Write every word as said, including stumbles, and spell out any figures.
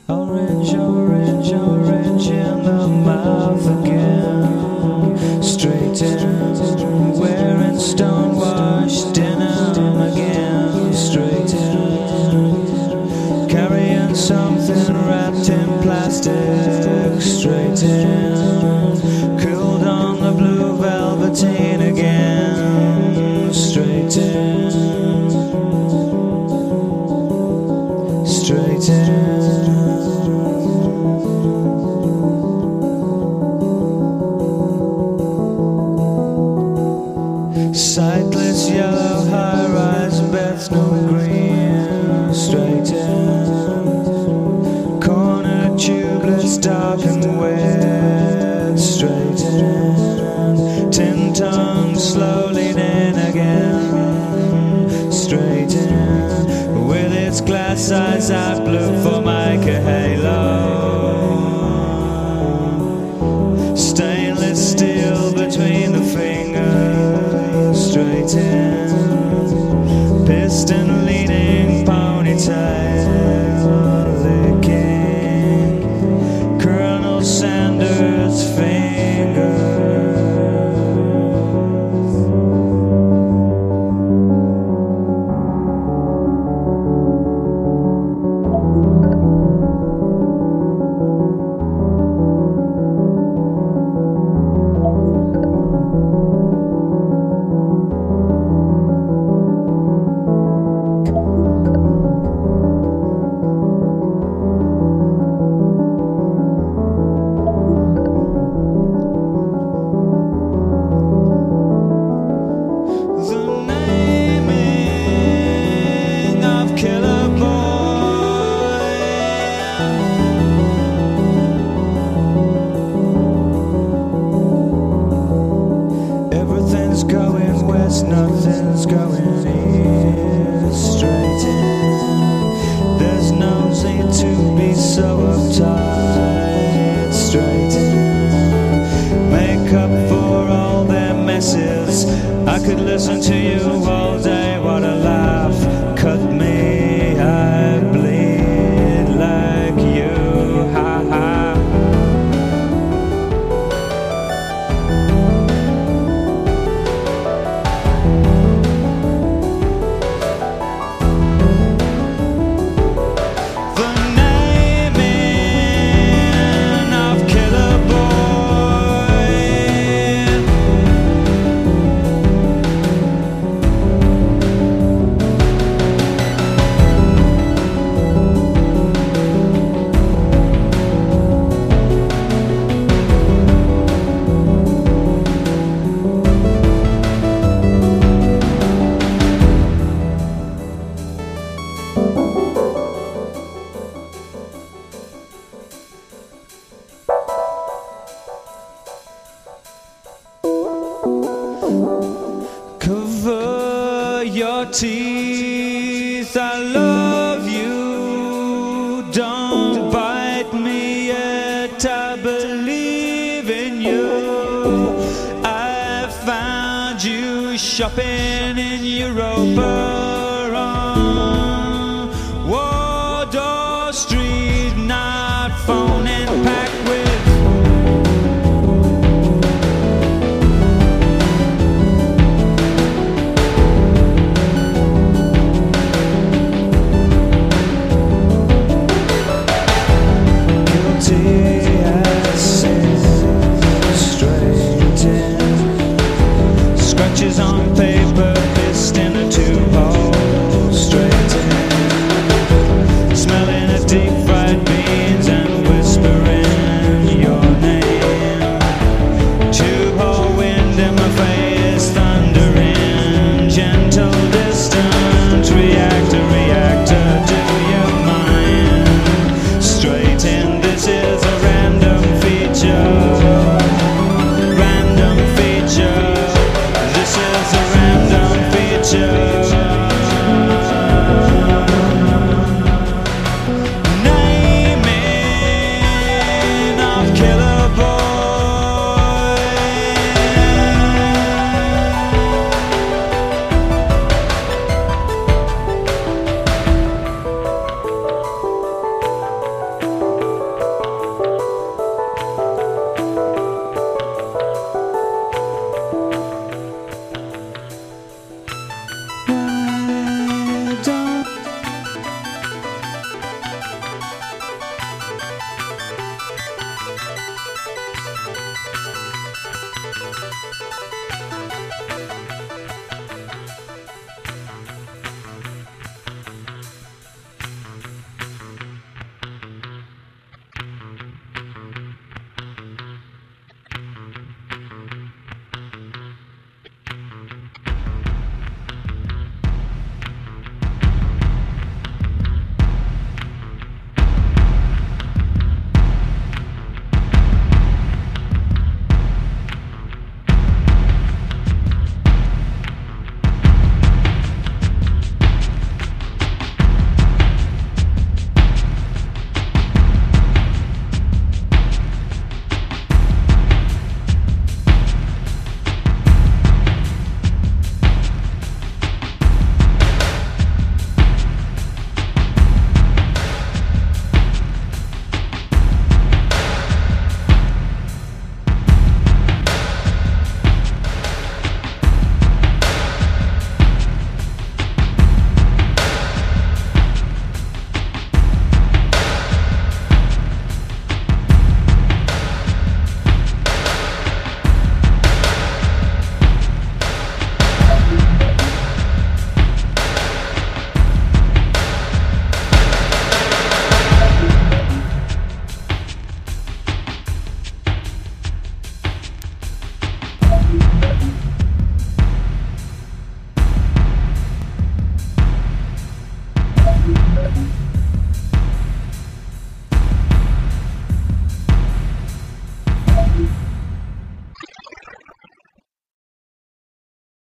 Orange, orange, orange in the mouth again. Straight in, wearing stone-washed denim again. Straight in, carrying something wrapped in plastic. Straight in, cooled on the blue velveteen again. Straight in, straight in. Sightless yellow high-rise Bethnal Green. Straight in, corner tubeless dark and wet. Straight in, tin tongue slowly in again. Straight in, with its glass eyes out blue for mica halo. Stainless steel between the fingers. Straight in, piston leading ponytail licking Colonel Sanders' finger. Going west, nothing's going east. Straight in, there's no need to be so uptight. Straight in, make up for all their messes. I could listen to you all day, what a laugh. Cut me, I bleed like you, ha ha. Cover your teeth, I love you. Don't bite me yet, I believe in you. I found you shopping in Europa on Wardour Street, not phoning, packed with scratches on paper, pissed in a tube hole. Straight in, smelling of deep fried beans and whispering your name. Tube hole wind in my face, thundering, gentle, distant, reactor, reactor, do you mind? Straight in, this is a